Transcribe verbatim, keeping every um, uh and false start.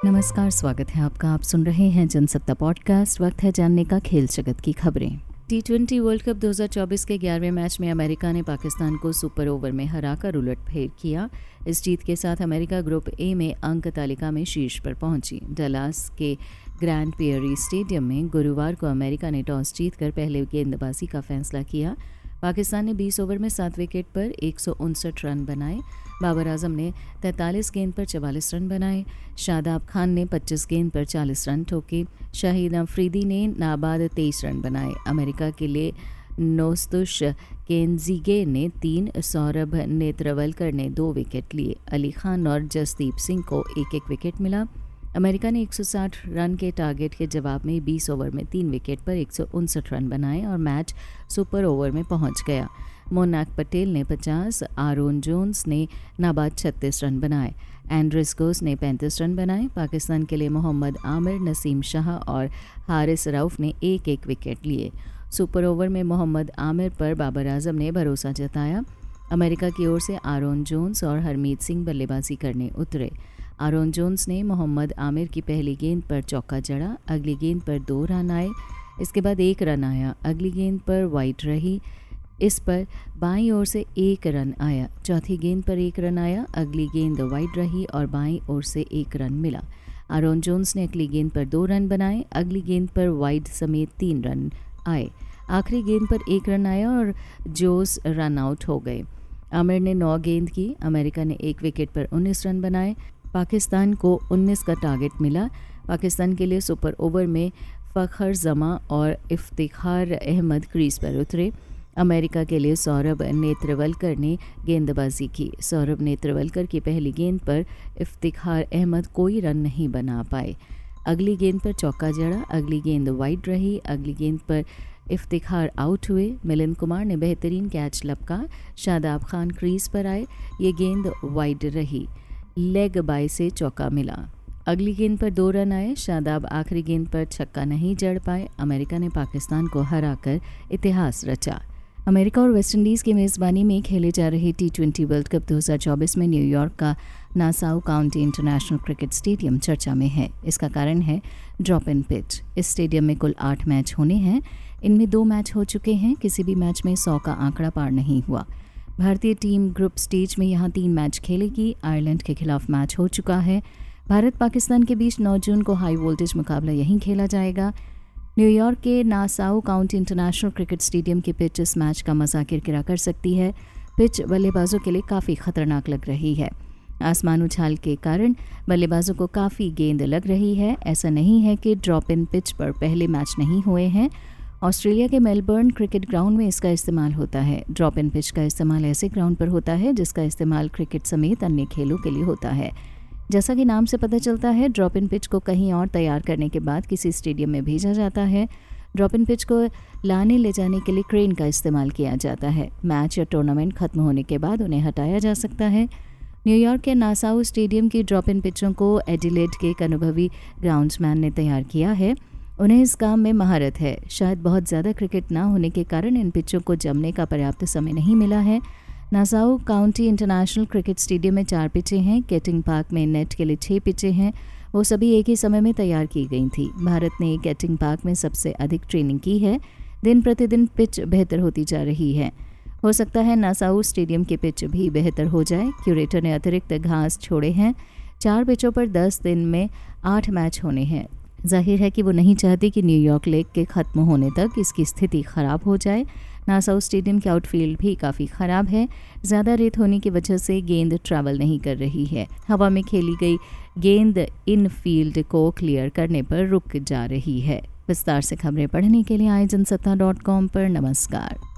नमस्कार, स्वागत है आपका। आप सुन रहे हैं जनसत्ता पॉडकास्ट। वक्त है जानने का खेल जगत की खबरें। टी ट्वेंटी वर्ल्ड कप दो हज़ार चौबीस के ग्यारहवें मैच में अमेरिका ने पाकिस्तान को सुपर ओवर में हराकर उलटफेर किया। इस जीत के साथ अमेरिका ग्रुप ए में अंक तालिका में शीर्ष पर पहुंची। डलास के ग्रैंड प्रियरी स्टेडियम में गुरुवार को अमेरिका ने टॉस जीतकर पहले गेंदबाजी का फैसला किया। पाकिस्तान ने बीस ओवर में सात विकेट पर एक सौ उनसठ रन बनाए। बाबर आजम ने तैंतालीस गेंद पर चवालीस रन बनाए। शादाब खान ने पच्चीस गेंद पर चालीस रन ठोके। शाहिद अफरीदी ने नाबाद तेईस रन बनाए। अमेरिका के लिए नोस्तुश केंजिगे ने तीन, सौरभ नेत्रवलकर ने दो विकेट लिए। अली खान और जसदीप सिंह को एक एक विकेट मिला। अमेरिका ने एक सौ साठ रन के टारगेट के जवाब में बीस ओवर में तीन विकेट पर एक सौ उनसठ रन बनाए और मैच सुपर ओवर में पहुंच गया। मोनाक पटेल ने पचास, आरोन जोन्स ने नाबाद छत्तीस रन बनाए। एंड्रिस गोस ने पैंतीस रन बनाए। पाकिस्तान के लिए मोहम्मद आमिर, नसीम शाह और हारिस रऊफ ने एक एक विकेट लिए। सुपर ओवर में मोहम्मद आमिर पर बाबर आजम ने भरोसा जताया। अमेरिका की ओर से आरोन जोन्स और हरमीत सिंह बल्लेबाजी करने उतरे। आरोन जोन्स ने मोहम्मद आमिर की पहली गेंद पर चौका जड़ा। अगली गेंद पर दो रन आए। इसके बाद एक रन आया। अगली गेंद पर वाइड रही। इस पर बाईं ओर से एक रन आया। चौथी गेंद पर एक रन आया। अगली गेंद वाइड रही और बाईं ओर से एक रन मिला। आरोन जोन्स ने अगली गेंद पर दो रन बनाए। अगली गेंद पर वाइड समेत तीन रन आए। आखिरी गेंद पर एक रन आया और जोस रन आउट हो गए। आमिर ने नौ गेंद की। अमेरिका ने एक विकेट पर उन्नीस रन बनाए। पाकिस्तान को उन्नीस का टारगेट मिला। पाकिस्तान के लिए सुपर ओवर में फ़खर जमा और इफ्तिखार अहमद क्रीज पर उतरे। अमेरिका के लिए सौरभ नेत्रवलकर ने गेंदबाजी की। सौरभ नेत्रवलकर की पहली गेंद पर इफ्तिखार अहमद कोई रन नहीं बना पाए। अगली गेंद पर चौका जड़ा। अगली गेंद वाइड रही। अगली गेंद पर इफ्तिखार आउट हुए। मिलिंद कुमार ने बेहतरीन कैच लपका। शादाब खान क्रीज पर आए। ये गेंद वाइड रही। लेग बाय से चौका मिला। अगली गेंद पर दो रन आए। शादाब आखिरी गेंद पर छक्का नहीं जड़ पाए। अमेरिका ने पाकिस्तान को हराकर इतिहास रचा। अमेरिका और वेस्टइंडीज़ की मेज़बानी में खेले जा रहे टी ट्वेंटी वर्ल्ड कप दो हज़ार चौबीस में न्यूयॉर्क का Nassau County international cricket stadium चर्चा में है। इसका कारण है ड्रॉप इन पिच। इस स्टेडियम में कुल आठ मैच होने हैं। इनमें दो मैच हो चुके हैं। किसी भी मैच में सौ का आंकड़ा पार नहीं हुआ। भारतीय टीम ग्रुप स्टेज में यहाँ तीन मैच खेलेगी। आयरलैंड के खिलाफ मैच हो चुका है। भारत पाकिस्तान के बीच नौ जून को हाई वोल्टेज मुकाबला यहीं खेला जाएगा। न्यूयॉर्क के Nassau County international cricket stadium की पिच इस मैच का मज़ा किरकिरा कर सकती है। पिच बल्लेबाजों के लिए काफ़ी खतरनाक लग रही है। आसमान उछाल के कारण बल्लेबाजों को काफ़ी गेंद लग रही है। ऐसा नहीं है कि ड्रॉप इन पिच पर पहले मैच नहीं हुए हैं। ऑस्ट्रेलिया के मेलबर्न क्रिकेट ग्राउंड में इसका इस्तेमाल होता है। ड्रॉप इन पिच का इस्तेमाल ऐसे ग्राउंड पर होता है जिसका इस्तेमाल क्रिकेट समेत अन्य खेलों के लिए होता है। जैसा कि नाम से पता चलता है, ड्रॉप इन पिच को कहीं और तैयार करने के बाद किसी स्टेडियम में भेजा जाता है। ड्रॉप इन पिच को लाने ले जाने के लिए क्रेन का इस्तेमाल किया जाता है। मैच या टूर्नामेंट खत्म होने के बाद उन्हें हटाया जा सकता है। न्यूयॉर्क के नासाउ स्टेडियम की ड्रॉप इन पिचों को एडिलेड के एक अनुभवी ग्राउंड्समैन ने तैयार किया है। उन्हें इस काम में महारत है। शायद बहुत ज़्यादा क्रिकेट ना होने के कारण इन पिचों को जमने का पर्याप्त समय नहीं मिला है। Nassau County international cricket stadium में चार पिचें हैं। केटिंग पार्क में नेट के लिए छः पिचें हैं। वो सभी एक ही समय में तैयार की गई थी। भारत ने केटिंग पार्क में सबसे अधिक ट्रेनिंग की है। दिन प्रतिदिन पिच बेहतर होती जा रही है। हो सकता है नासाउ स्टेडियम की पिच भी बेहतर हो जाए। क्यूरेटर ने अतिरिक्त घास छोड़े हैं। चार पिचों पर दस दिन में आठ मैच होने हैं। जाहिर है कि वो नहीं चाहती कि न्यूयॉर्क लेग के ख़त्म होने तक इसकी स्थिति ख़राब हो जाए। नासाउ स्टेडियम के आउटफील्ड भी काफ़ी ख़राब है। ज़्यादा रेत होने की वजह से गेंद ट्रैवल नहीं कर रही है। हवा में खेली गई गेंद इन फील्ड को क्लियर करने पर रुक जा रही है। विस्तार से खबरें पढ़ने के लिए आए जनसत्ता डॉट कॉम पर नमस्कार।